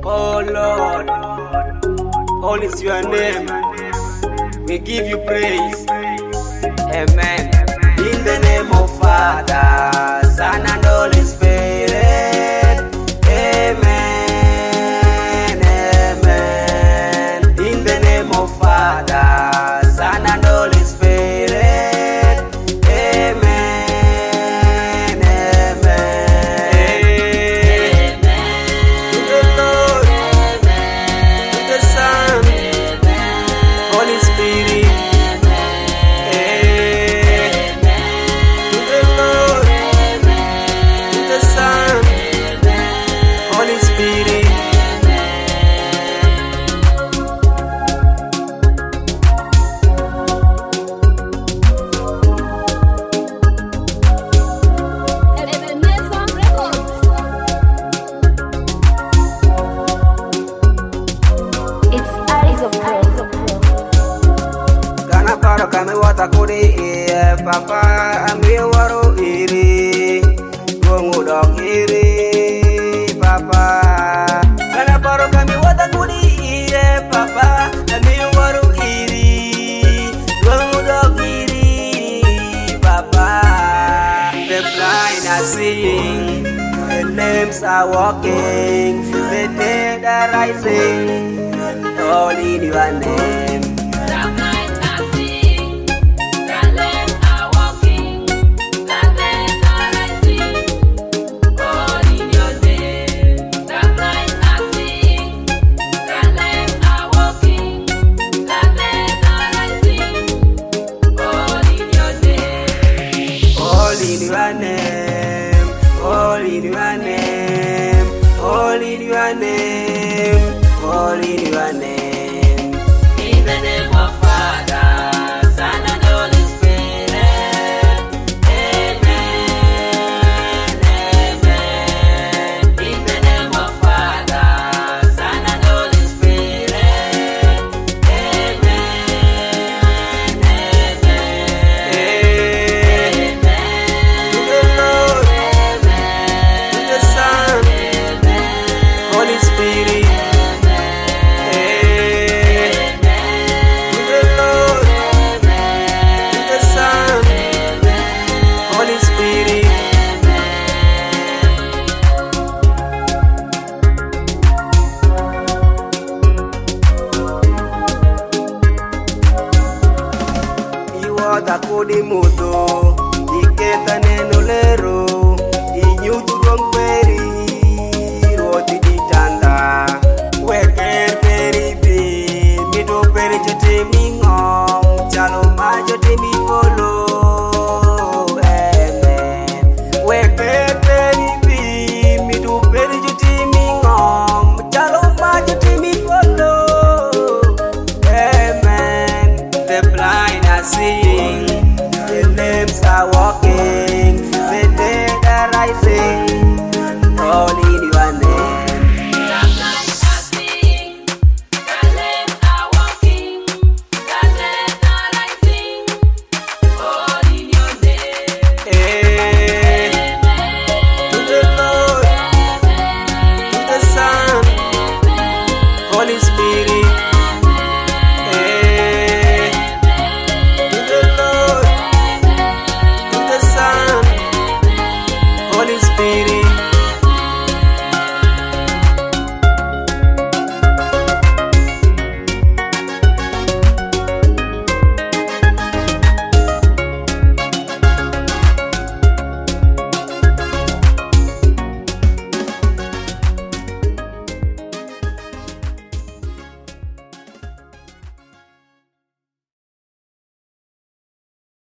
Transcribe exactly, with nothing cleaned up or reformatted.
Oh Lord, all is your name. We give you praise. Amen. In the name of Father, Son and Holy Spirit. Amen. Amen. In the name of Father, Son and Holy Spirit. Amen. Amen. To the Lord, to the Son, Holy Spirit. Kami wata kuri iye papa ami waru iri gongu dok iri papa kana paro kami wata kuri iye papa ami waru iri gongu dok iri papa. The blind are seeing, the lambs are walking, the dead are rising, all in your name. All in your name, all in your name, all in your name. In the name of Father, Son and Holy Spirit. Amen, amen. In the name of Father, Son and Holy Spirit. Amen, amen. To the Lord, Holy Spirit. Amen. To the Lord, to the Son, Holy Spirit. You are the Kodimu